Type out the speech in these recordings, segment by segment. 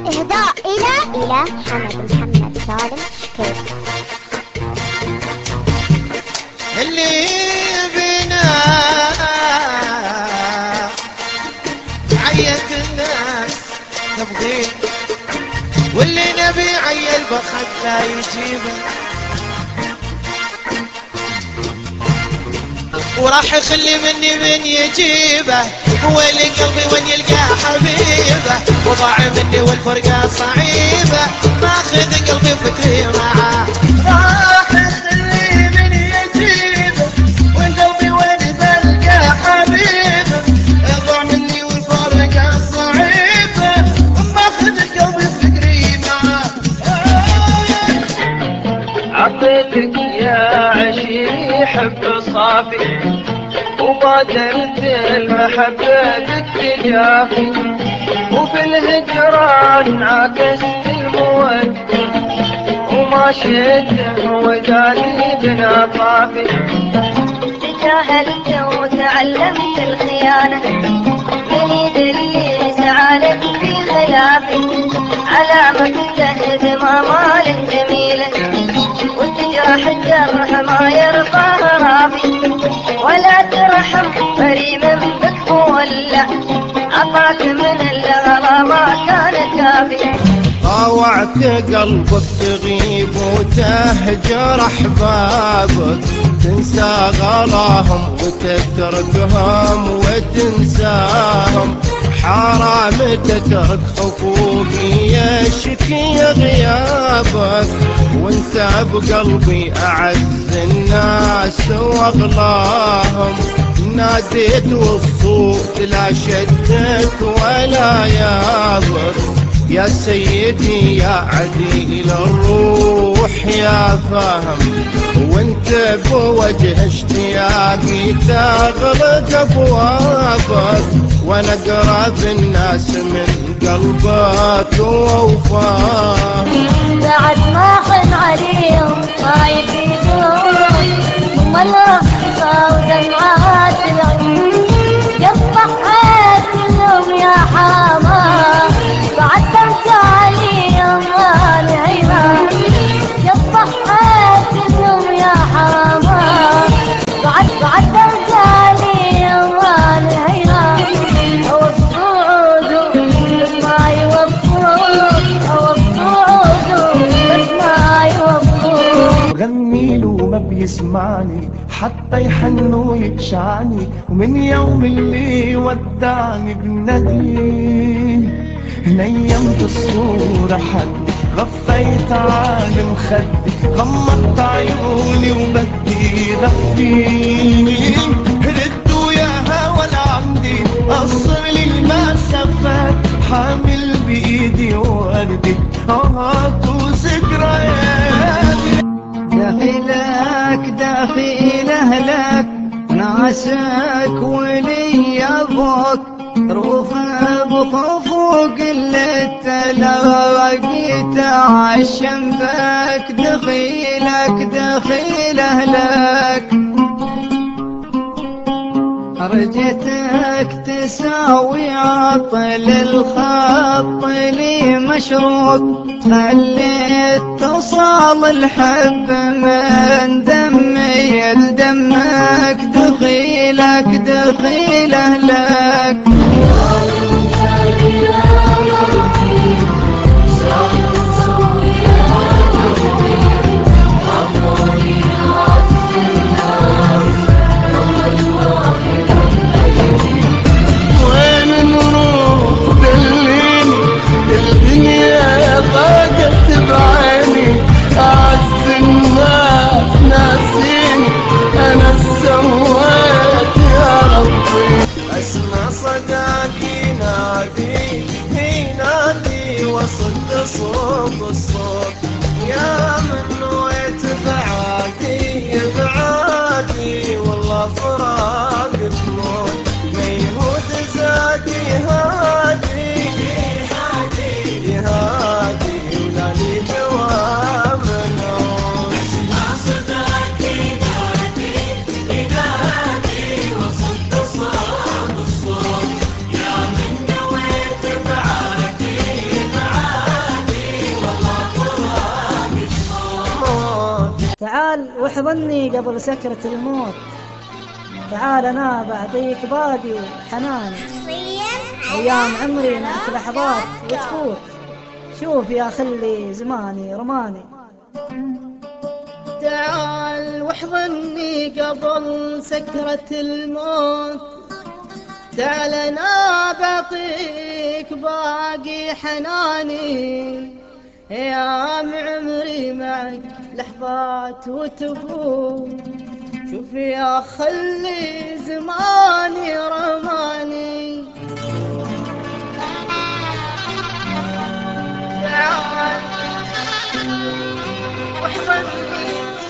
إهداء إلى حمد محمد سالم شكيب. اللي بنا عيد الناس نبغي، واللي نبي عيل بخد لا يجيبه، وراح يخلي مني من يجيبه، ويلي قلبي وين يلقى حبيبه، وضاع مني والفرقة صعيبة، ماخذ قلبي فكري معاه، راح يخلي من يجيبه، وقلبي وين بلقى حبيبه، ضاع مني والفرقة صعيبة، ماخذ قلبي فكري معاه. عطيتك يا عشيري حب صافي، وبادرت المحبة بالتجافي، وفي الهجران عكست المود، وما شئت وجاني بنا طافي. تجاهلت وتعلمت الخيانة من يدري سعالك في خلافي، علامة تهدم أمال جميلة، وتجرح الجرح ما يرضى رافي، ولا ترحم فريم بك ولا عطاك من الغلا ما كان كافي. طاوعت قلبك تغيب وتهجر احبابك، تنسى غلاهم وتتركهم وتنساهم، حرام تترك حقوقي يشكي غيابك، وانت بقلبي اعز الناس واغلاهم، ناديت والصوت لا شدك ولا يابك، يا سيدي يا عديل الروح يا فهم، وانت بوجه اشتياقي تغلق ابوابك، وانا اقرب الناس من قلبك ووفاهم. بعد ما حن عليهم ما يفيدون، وملا ودمعات العيون يصبح حياتهم يا حمام، بعد تمشى عليهم ما العيبان، يصبح حياتهم يا حمام، بعد تمشى عليهم ما العيبان، هو الصعود بس ما يوفون، هو الصعود بس ما يوفون. غني له ما بيسمعني حتى يحن ويكشعني، ومن يوم اللي ودعني بناديه، نيمت الصورة حد غفيت عالي مخدي، غمضت عيوني وبدي غفيني، ردوا يا هوى لعندي قصر لي المسافات، حامل بايدي وردي وذكرياتي. داخي لأهلك ناسك ولي أبوك، روف بخوفك اللي تلاقيت عشم بك، دخيل أهلك رجتك تساوي عطل الخط لي مشروط، خليت تصال الحب من دمي لدمك، دخيل أهلك. صوت الصوت يا من نويت بعادي والله فراق تموت، ميهود زادي هادي ولا لي دوام نوم، صداقي نادي وصد صوت الصوت يا من نويت بعادي تعال واحضني قبل سكرة الموت، تعال أنا بعطيك باقي وحناني، أيام عمري معك لحظات وتفوت، شوف يا خلي زماني رماني. تعال واحضني قبل سكرة الموت، تعال أنا بعطيك باقي حناني، أيام عمري معك لحظات وتفوت، شوف يا خلي زماني رماني. تعال واحضني.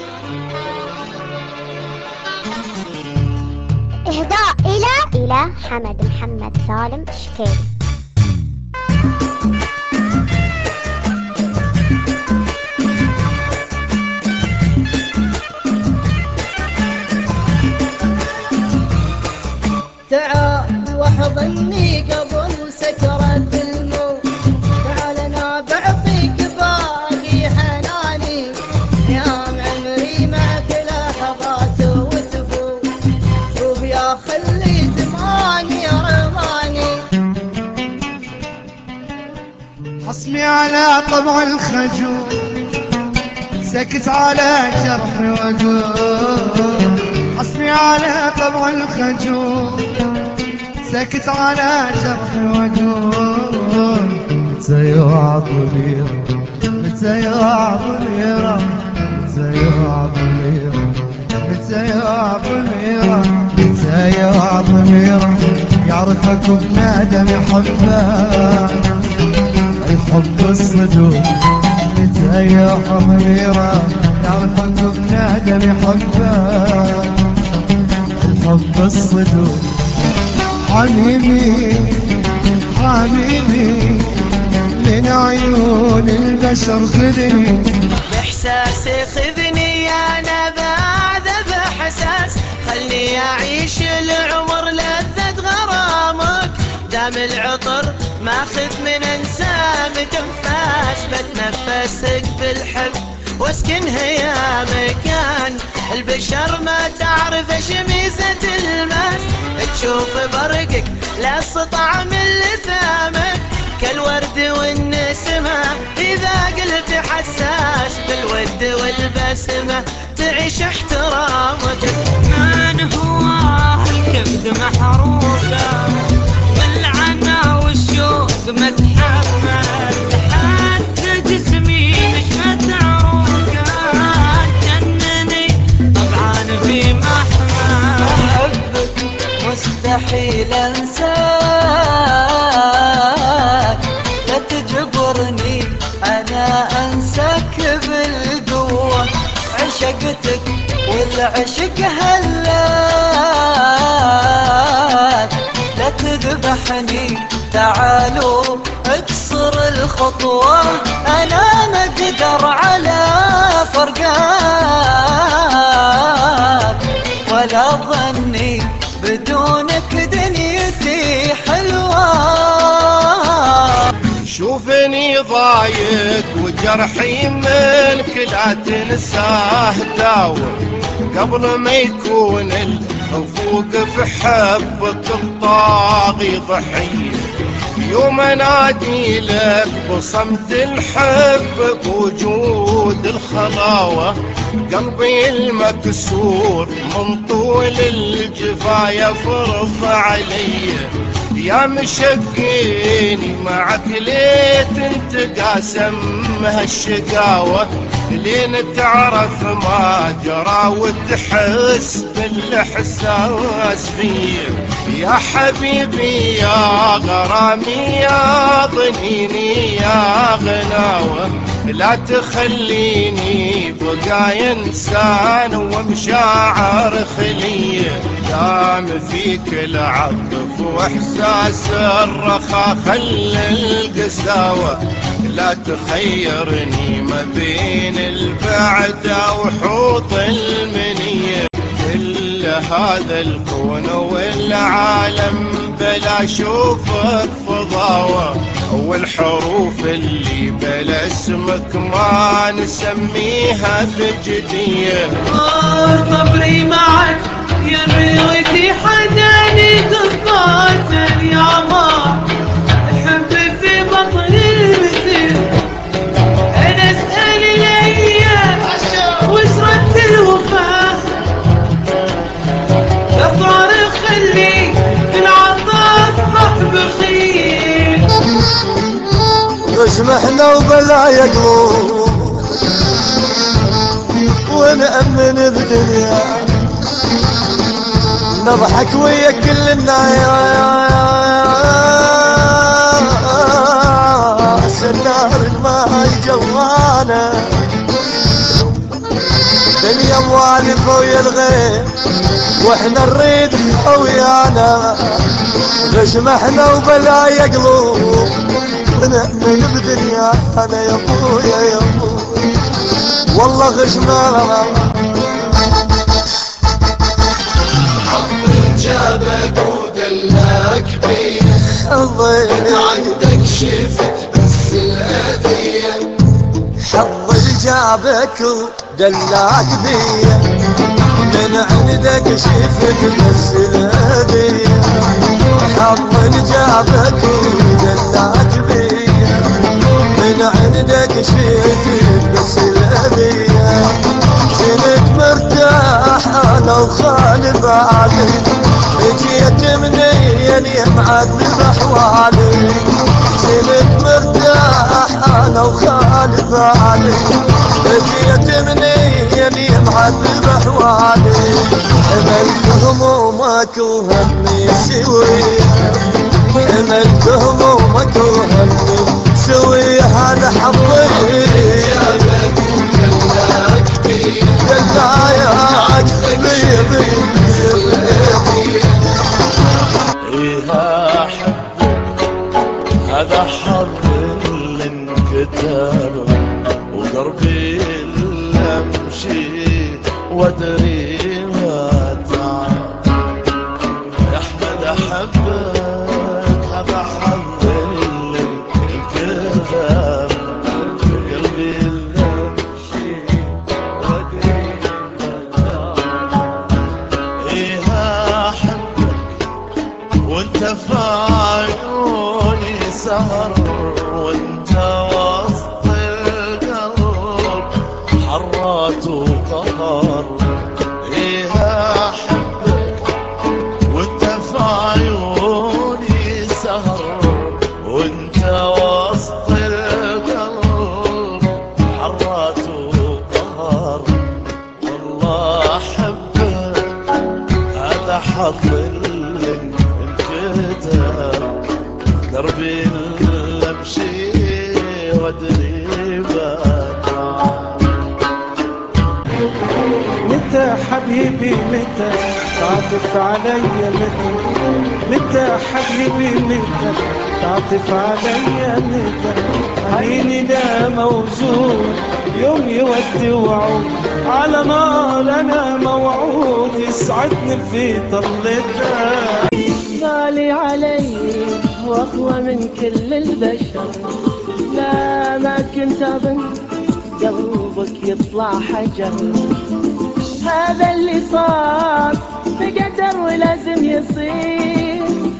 إهداء إلى حمد محمد سالم شكيل. تعال واحضني قبل سكرة الموت، تعال أنا بعطيك باقي حناني، أيام عمري معك لحظات وتفوت، شوف يا خلي زماني رماني. حصمي على طبع الخجول، سكت على جرح وقول، حصمي على طبع الخجول، سكت على جرح وقول، متسيوع ضميرة متسيوع ضميرة متسيوع ضميرة متسيوع ضميرة متسيوع ضميرة، يعرفك بندم يحبه الحب الصدور، متسيوع ضميرة يعرفك بندم يحبه الحب الصدور. حبيبي حبيبي من عيون البشر خذني، بإحساسي خذني أنا بعد بإحساس، خلني أعيش العمر لذة غرامك، دام العطر ماخذ من أنسام تنفاس، بتنفسك بالحب واسكنها يا مكان، البشر ما تعرف ايش ميزة الماس، تشوف برقك لا طعم اللثامك، كالورد والنسمة إذا قلت حساس، بالود والبسمة تعيش احترامك. من هو الكبد محروقة والعنى والشوق متحمل، حتى جسمي مش متعروقة، جنني طبعا في محمل، أحبك مستحيل أنساك، لا تجبرني أنا أنساك بالقوة، عشقتك والعشق هلاك، لا تذبحني تعالوا اكسر الخطوة، أنا ما أقدر على فرقاك، ولا ظني بدونك دنيتي حلوة. شوفني ضايق وجرحي منك لا تنساه داور، قبل ما يكون الفوق في حبك الطاغي ضحية، يوم انادي لك بصمت الحب بوجود الخلاوة، قلبي المكسور من طول الجفا يفرض علي، يا مشقيني معك ليت انت قاسم هالشقاوة، لين تعرف ما جرى وتحس بالاحساس فيه، يا حبيبي يا غرامي يا ضنيني يا غناوة، لا تخليني بقى انسان ومشاعر خليه، دام فيك العطف واحساس الرخاء خل القساوة، لا تخيرني ما بين البعد وحوط المنية، كل هذا الكون والعالم بلا شوفك فضاوة، والحروف اللي بلا اسمك ما نسميها بجدية. صبري معك يا ريتي حداني قطعة يا ما الحب في بطن المثل. انا اسأل الايام وش رد الوفاء اضطر خلي العطاء صاحب خير. اسمحنا وبلا يقلوب ونأمن بدنيا نضحك ويا كل الناس النار الماي جوانا دنيا موالفة ويا الغير واحنا نريد ويانا. غشمحنا وبلا يقلوب ونأمن بدنيا انا يا ابويا يا ابويا والله غشمحنا. جابك ودلاك بيه عندك شفت بس الأذية. حظي جابك ودلاك بيه من عندك شفت بس الأذية. حظي جابك ودلاك بيه من عندك شفت بس الأذية. كنت مرتاح انا وخالي بعدي جيت منين معذب احوالي. كنت مرتاح انا وخالي بعدي جيت منين معذب احوالي. حملت همومك وهمي سويها حملت همومك وهمي سويها. هذا حظي دلاياك بيه بيه إيها حبك هذا حظ اللي انكتب ودربي اللي امشي وادري ما تعب. يا احمد احبك هذا حظ اللي انكتب قلبي اللي امشي وادري ما تعب. إيها حبك وانت في عيوني سهر وانت وسط القلب حرات وقهر. إيها حبك وانت في عيوني سهر وانت وسط القلب حرات وقهر. والله احبك هذا حظ اللي انكتب دربي اللي امشي وادري بتعب. متى حبيبي متى تعطف علي متى متى حبيبي متى تعطف علي متى. عيني لا موجود يوم يودي وعود على نار انا موعود يسعدني في طلتها. غالي علي واقوى من كل البشر لا ما كنت اظن قلبك يطلع حجر. هذا اللي صار بقدر ولازم يصير.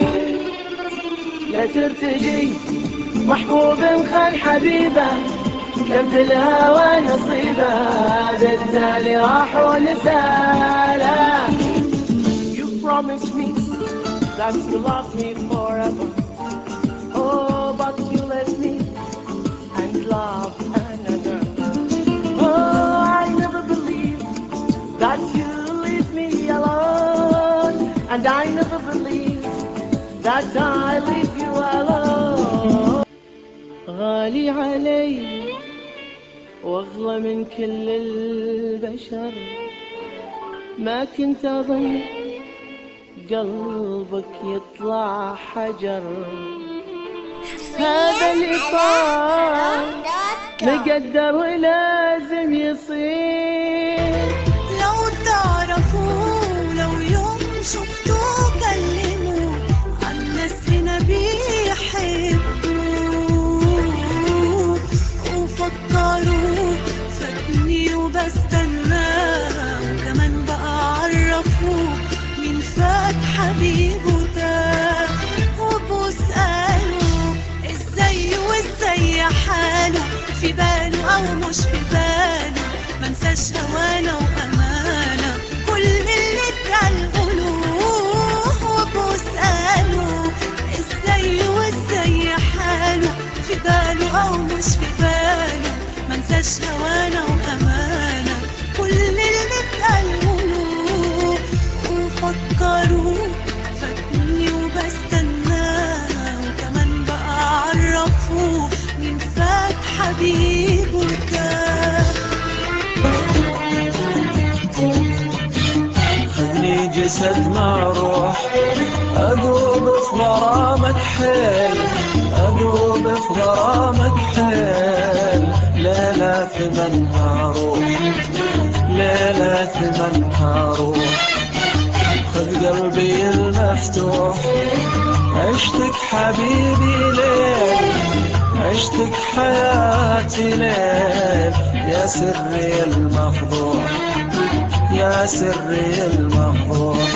لا ترتجي محبوب خان حبيبه كم في الهوى نصيبه. بالتالي راح ونساله. You promised me that you love me forever. Oh, but you left me and love another. Oh, I never believed that you leave me alone. And I never believed that I leave you alone. غالي علي واغلى من كل البشر ما كنت اظن قلبك يطلع حجر. هذا اللي صار مقدر ولازم يصير. لو تعرفوا لو يوم شفتوا كلموا عن ناس هنا بيحبوا. في باله أو مش في باله، منساش هوانا وأمانة. كل اللي بتقولوه وبسأله ازاي وازاي حاله، في باله أو مش في باله، منساش هوانا وأمانة. كل اللي بتقولوه وفكروا فاتني وبستناه، وكمان بقى عرفوه مين فات حبيبه كان. خذني جسد مع روح أذوب في غرامك حيل، أذوب في غرامك حيل. ليلة ثمنها روح، ليلة ثمنها روح. خذ قلبي المفتوح عشتك حبيبي ليل، عشتك حياتي ليل. يا سري المفضوح، يا سري المفضوح.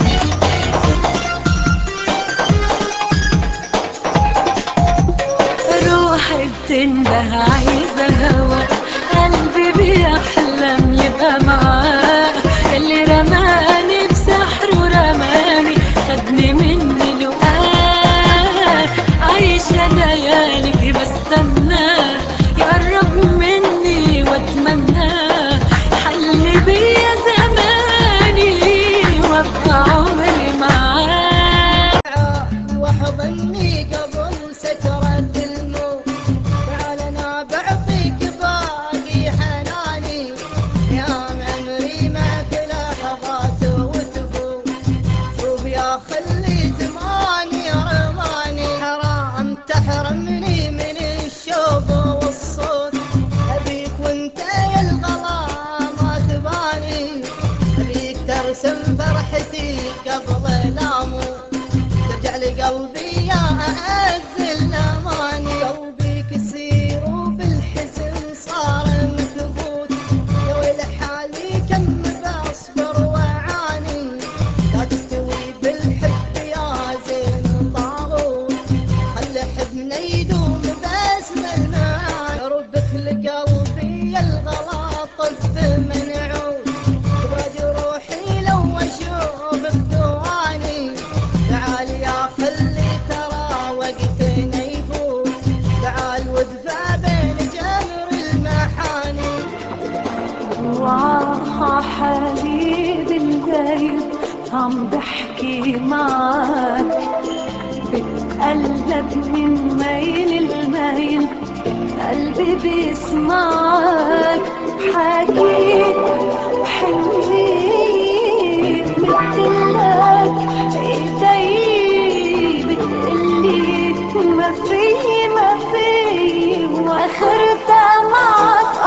روحي بتنده عايزة هوا، قلبي بيحلم يبقى معاه. اللي رماني بسحر ورماني، خدني مني لقاه. عايشة ليالي بستناه يقرب مني واتمناه. حل بيا زماني وابقى عمري معاه. واحضني قبل سكرة الموت، تعال انا بعطيك باقي حناني. يا عمري ما في لحظات وتفوت، شوف يا خلي زماني رماني. حرام تحرمني من الشوق والصوت، ابيك وانت يا الغلا ما تباني. ابيك ترسم فرحتي قبل لا اموت، ترجع لقلبي يا أعز الأماني. قلبي كسير وبالحزن صار مكبوت، يا ويل حالي كم بصبر وأعاني. لا تستوي بالحب يا زين طاغوت، خلي حبنا يدوم بس المعاني. ربك لقلبي الغلا طف منعود، تبعد روحي لو أشوفك دواني. تعال يا خلي ترى وقتنا يفوت، تعال وادفع بين جمر المحاني. وعا حبيبي الغايب عم بحكي معاك، بتقلب من ميل لميل قلبي بيسمعك. حكيت وحنيت مثلك ايدي بتقلي ما في ما في، واخرتها معك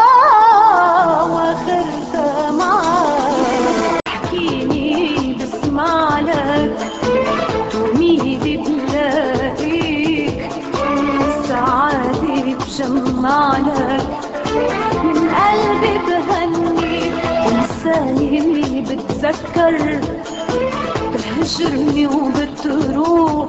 واخرتها معك. احكيني بسمع لك وميدي بلاقيك، سعادي بجمع لك، من قلبي بهنيك. ولساني بتذكر بتهجرني وبتروح،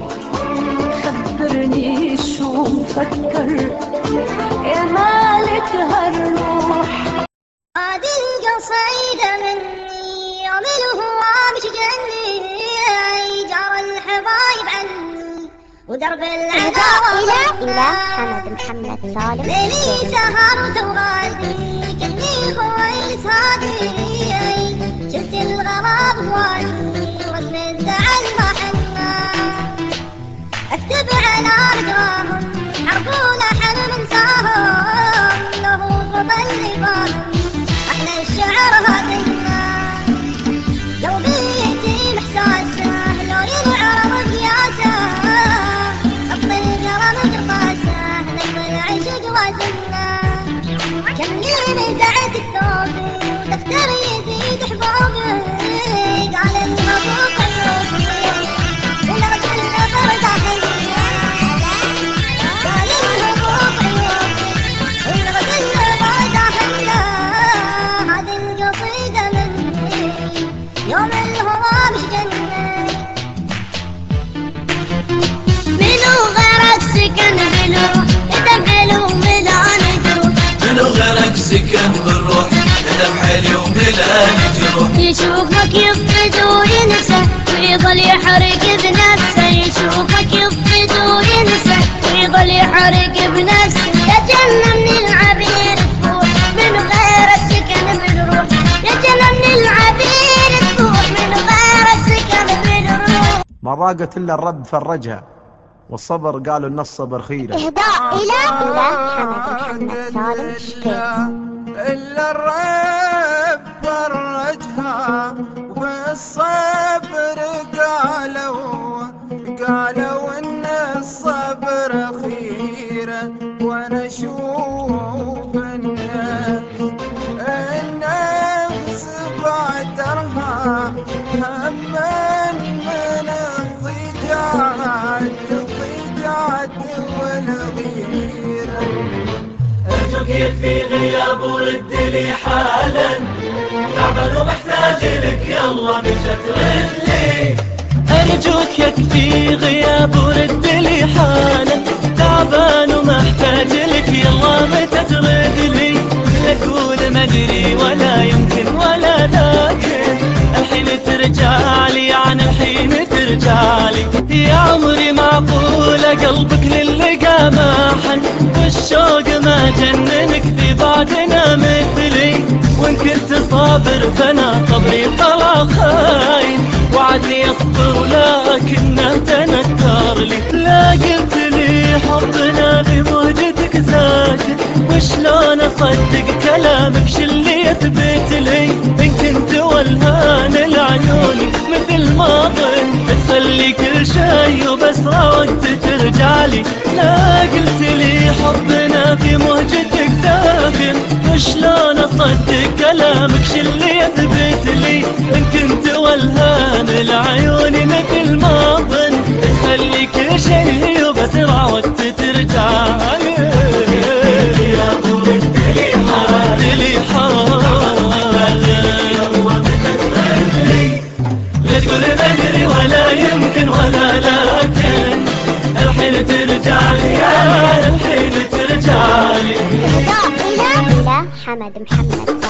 خبرني شو مفكر يا مالك هالروح. هذه القصيدة مني يوم الهوى مش جني، جرى الحبايب عني ودرب العداوة إلى حمد محمد سالم. ليلي سهرت وغادي كني خويس هادي، شفت الغراب بوادي ورسم الزعل ما حنا. اكتب على رجاهم عرفونا حنا ننساهم، له فضل لباهم احنا الشعر هادينا. قلبي يتيم احساسه لو ينعرض قياسه، اطل القلم قرطاسه نقبل عشق وزنا. كملي نزعت الثوبي ودفتر يزيد حبوبي، قال المبروك عيوبي ولغت البرد حيا. قال المبروك عيوبي ولغت البرد حيا. هذه القصيدة مني يوم الهوى مش جنة. منو غير السكن بلو دم حلو ملان يشوفك يفقد وينسى ويظل يحرق بنفسه يشوفك يفقد وينسى ويظل يحرق بنفسه يا جنة من العبير تفوح من غير السكن بالروح يا جنة من العبير تفوح من غير السكن بالروح ما ضاقت إلا الرب فرجها والصبر قالوا إن الصبر خيرة. إهداء إلى حمد سالم شكيت إلا الرب فرجها والصبر قالوا إن الصبر خيرة وأنا أشوف النفس بعدها هم من الضيجات والغيرة. أرجوك في غياب ورد لي حالا تعبان ومحتاج لك يلا مشى ترد لي. أرجوك يكفي غياب ورد لي حالا تعبان ومحتاج لك يلا متى ترد لي. أقول ما أدري ولا يمكن ولا لكن الحين ترجع لي عن الحين ترجع لي. يا عمري معقولة قلبك للقى ما حن والشوق ما جننك في بعدنا مثلي. وإن كنت صابر فأنا صبري طلع خاين وعدني أصبر ولكن تنكر لي. لا قلت لي حبنا بموجتك زاكت وشلون أصدق كلامك شلي يثبت لي. إن كنت والهان العيون مثل ما ظن تخلي كل شيء وبس وقت ترجع لي. لا قلت لي حبنا في مهجتك دافن وشلون أصدق كلامك شلي يثبت لي. إن كنت والهان العيون مثل ما ظن تخلي كل شيء وبس وقت ترجع لي. يا أبو لي لا تقول ما أدري ولا يمكن ولا لكن الحين ترجع لي الحين ترجع لي. إهداء إلى حمد محمد